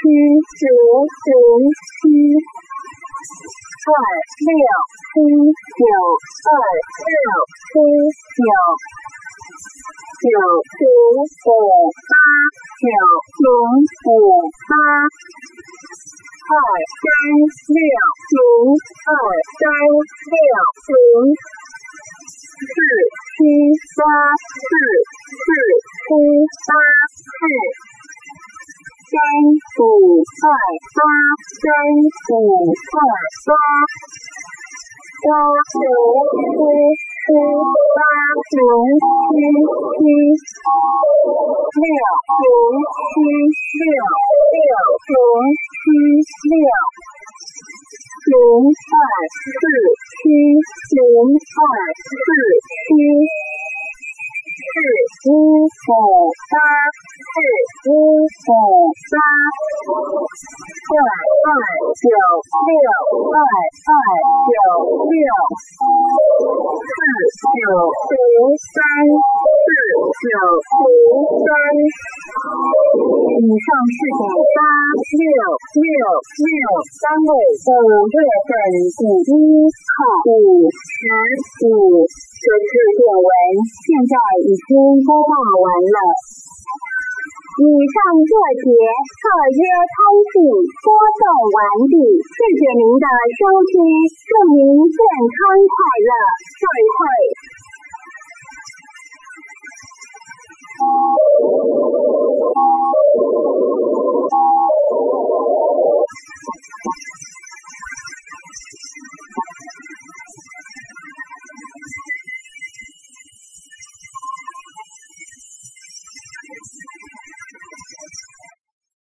以上是给8、6、6、6单位5月份第1号55的制作文，现在已经播报完了。以上这节特约通信播送完毕，谢谢您的收听，祝您健康快乐，再会。